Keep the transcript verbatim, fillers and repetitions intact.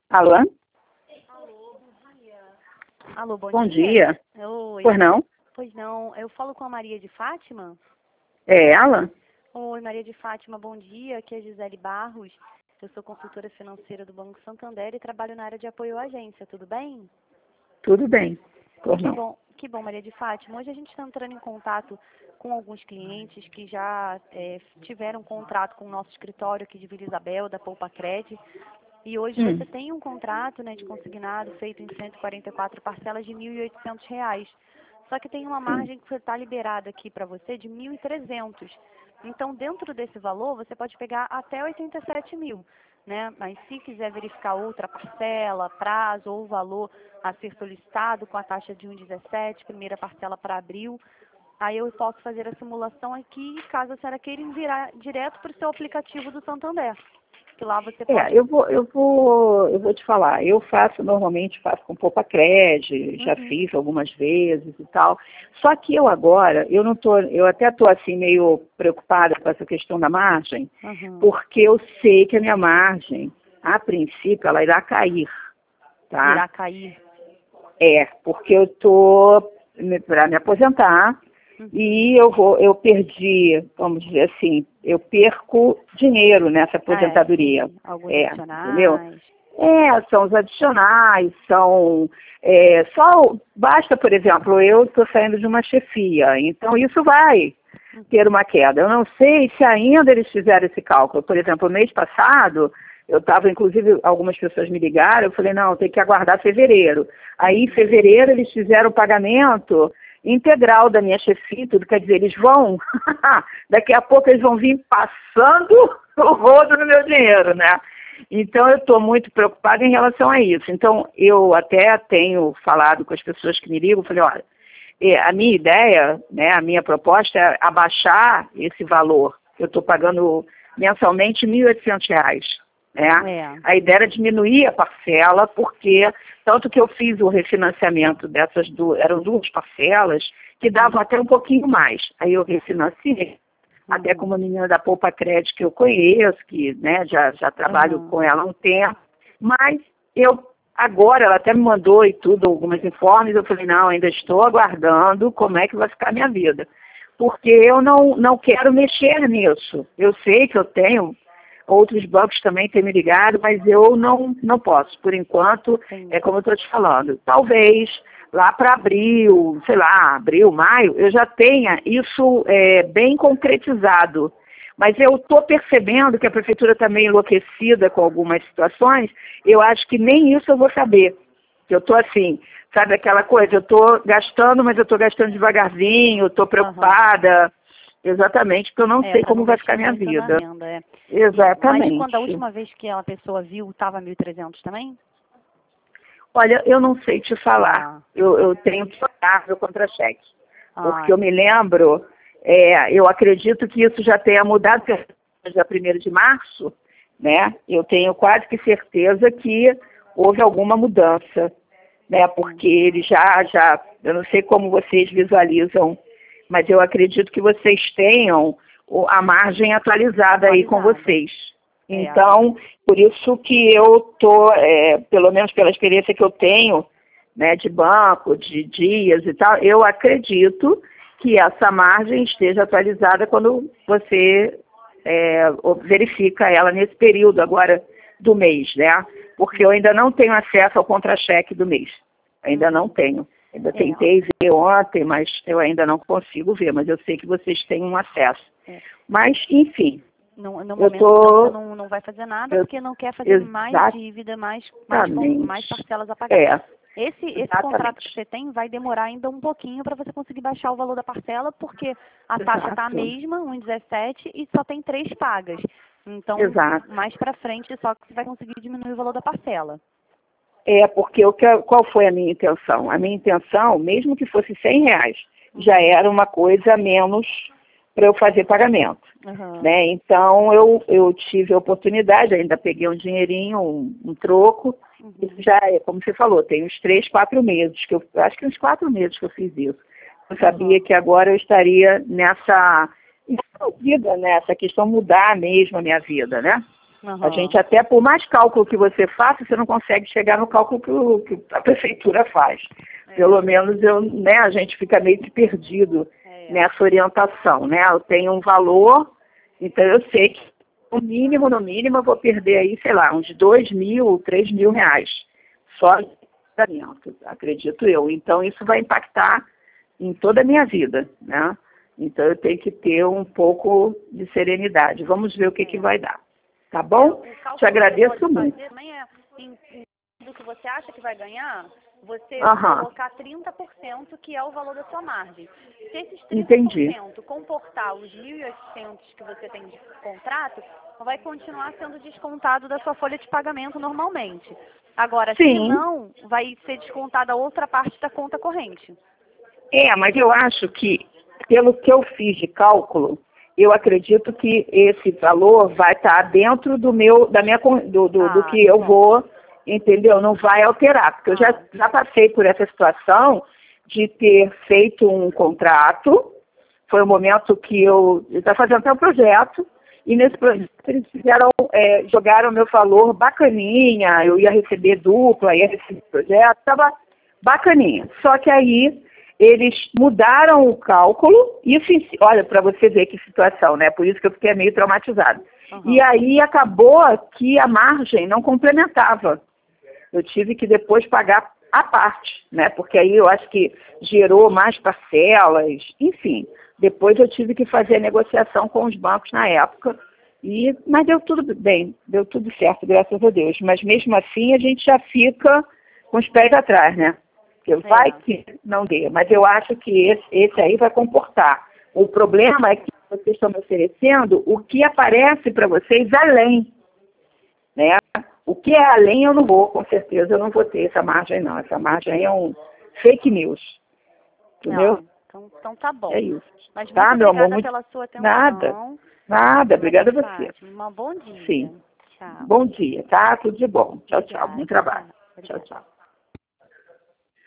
Alô? Alô, bom, Bom dia. dia. Oi. Pois não? Pois não, eu falo com a Maria de Fátima? É ela? Oi, Maria de Fátima, bom dia. Aqui é a Gisele Barros. Eu sou consultora financeira do Banco Santander e trabalho na área de apoio à agência, tudo bem? Tudo bem. Pois Que não. bom, que bom, Maria de Fátima. Hoje a gente está entrando em contato com alguns clientes que já é, tiveram contrato com o nosso escritório aqui de Vila Isabel, da Poupa Cred. E hoje Hum. você tem um contrato, né, de consignado feito em cento e quarenta e quatro parcelas de mil e oitocentos reais. Só que tem uma margem que está liberada aqui para você de mil e trezentos. Então, dentro desse valor, você pode pegar até oitenta e sete mil. Né? Mas se quiser verificar outra parcela, prazo ou valor a ser solicitado com a taxa de um vírgula dezessete, primeira parcela para abril, aí eu posso fazer a simulação aqui, caso a senhora queira enviar direto para o seu aplicativo do Santander. Que lá você pode... É, eu vou, eu vou, eu vou te falar. Eu faço, normalmente faço com Poupa Cred, já Uhum. fiz algumas vezes e tal. Só que eu agora, eu não tô, eu até estou assim meio preocupada com essa questão da margem, Uhum. porque eu sei que a minha margem, a princípio, ela irá cair, tá? Irá cair. É, porque eu tô para me aposentar. E eu vou, eu perdi, vamos dizer assim, eu perco dinheiro nessa aposentadoria. Ah, é, sim. Alguns É, entendeu? adicionais. É, são os adicionais, são é, só basta, por exemplo, eu estou saindo de uma chefia, então isso vai ter uma queda. Eu não sei se ainda eles fizeram esse cálculo. Por exemplo, mês passado, eu estava, inclusive, algumas pessoas me ligaram, eu falei, não, tem que aguardar fevereiro. Aí, em fevereiro, eles fizeram o pagamento integral da minha chefia, tudo, quer dizer, eles vão, daqui a pouco eles vão vir passando o rodo no meu dinheiro, né? Então, eu estou muito preocupada em relação a isso. Então, eu até tenho falado com as pessoas que me ligam, falei, olha, a minha ideia, né, a minha proposta é abaixar esse valor. Eu estou pagando mensalmente mil e oitocentos reais. Né? É. A ideia era diminuir a parcela, porque tanto que eu fiz o refinanciamento dessas duas, eram duas parcelas, que davam até um pouquinho mais. Aí eu refinanciei, Uhum. até com uma menina da Poupa Cred que eu conheço, que né, já, já trabalho Uhum. com ela há um tempo, mas eu agora, ela até me mandou e tudo, alguns informes, eu falei, não, ainda estou aguardando como é que vai ficar a minha vida. Porque eu não, não quero mexer nisso. Eu sei que eu tenho, outros bancos também têm me ligado, mas eu não, não posso. Por enquanto, Sim. é como eu estou te falando. Talvez lá para abril, sei lá, abril, maio, eu já tenha isso é, bem concretizado. Mas eu estou percebendo que a prefeitura está meio enlouquecida com algumas situações, eu acho que nem isso eu vou saber. Eu estou assim, sabe aquela coisa, eu estou gastando, mas eu estou gastando devagarzinho, estou preocupada, uhum. Exatamente, porque eu não É, sei pra como não vai mexer ficar a minha muito vida. na renda, é. Exatamente. E, mas quando a última vez que a pessoa viu, estava mil e trezentos também? Olha, eu não sei te falar. Ah. Eu, eu tenho que olhar meu contra-cheque. Ah, Porque eu me lembro, é, eu acredito que isso já tenha mudado, porque dia primeiro de março, né? Eu tenho quase que certeza que houve alguma mudança, né? Porque ele já, já, eu não sei como vocês visualizam, mas eu acredito que vocês tenham a margem atualizada, atualizada. aí com vocês. É. Então, por isso que eu estou, é, pelo menos pela experiência que eu tenho, né, de banco, de dias e tal, eu acredito que essa margem esteja atualizada quando você é, verifica ela nesse período agora do mês, né? Porque eu ainda não tenho acesso ao contra-cheque do mês. Ainda não tenho. Ainda tentei ver ontem, mas eu ainda não consigo ver, mas eu sei que vocês têm um acesso. É. Mas, enfim. No, no eu momento, tô, então, você não, não vai fazer nada eu, porque não quer fazer mais dívida, mais, mais, mais parcelas a pagar. É. Esse, esse contrato que você tem vai demorar ainda um pouquinho para você conseguir baixar o valor da parcela, porque a Exato. taxa está a mesma, um vírgula dezessete, e só tem três pagas. Então, Exato. mais para frente, só que você vai conseguir diminuir o valor da parcela. É, porque o que, qual foi a minha intenção? A minha intenção, mesmo que fosse cem reais, uhum. já era uma coisa a menos para eu fazer pagamento. Uhum. Né? Então, eu, eu tive a oportunidade, ainda peguei um dinheirinho, um, um troco, uhum. Isso já é, como você falou, tem uns três, quatro meses, que eu acho que uns quatro meses que eu fiz isso. Eu sabia uhum. que agora eu estaria nessa, nessa vida, né? Essa questão mudar mesmo a minha vida, né? Uhum. A gente até, por mais cálculo que você faça, você não consegue chegar no cálculo que, o, que a prefeitura faz. É. Pelo menos eu, né, a gente fica meio que perdido é. nessa orientação, né? Eu tenho um valor, então eu sei que no mínimo, no mínimo, eu vou perder aí, sei lá, uns dois mil, três mil reais. Só de tratamento, acredito eu. Então isso vai impactar em toda a minha vida, né? Então eu tenho que ter um pouco de serenidade. Vamos ver o que, é. que vai dar. Tá bom? É, te agradeço muito. Fazer, também é, em, em, do que você acha que vai ganhar, você Uhum. colocar trinta por cento, que é o valor da sua margem. Se esses trinta por cento Entendi. comportar os mil e oitocentos que você tem de contrato, vai continuar sendo descontado da sua folha de pagamento normalmente. Agora, Sim. se não, vai ser descontada outra parte da conta corrente. É, mas eu acho que, pelo que eu fiz de cálculo, eu acredito que esse valor vai estar dentro do meu, da minha, do, do, ah, do que eu bom. vou, entendeu? Não vai alterar, porque ah. eu já, já passei por essa situação de ter feito um contrato, foi o momento que eu estava fazendo até um projeto, e nesse projeto eles fizeram, é, jogaram o meu valor bacaninha, eu ia receber dupla, ia receber projeto, estava bacaninha. Só que aí eles mudaram o cálculo, isso, olha, para você ver que situação, né? Por isso que eu fiquei meio traumatizada. Uhum. E aí acabou que a margem não complementava. Eu tive que depois pagar a parte, né? Porque aí eu acho que gerou mais parcelas, enfim. Depois eu tive que fazer a negociação com os bancos na época, e, mas deu tudo bem, deu tudo certo, graças a Deus. Mas mesmo assim a gente já fica com os pés atrás, né? Porque vai é. que não dê, mas eu acho que esse, esse aí vai comportar. O problema é que vocês estão me oferecendo o que aparece para vocês além, né? O que é além eu não vou, com certeza eu não vou ter essa margem não. Essa margem é um fake news, entendeu? Não, então, então tá bom. É isso. Mas tá, muito meu obrigada amor, muito... pela sua atenção. Nada, nada, obrigada a você. Um bom dia. Sim, tchau. Bom dia, tá? Tudo de bom. Tchau, obrigada. Tchau, bom trabalho. Tchau, tchau. tchau.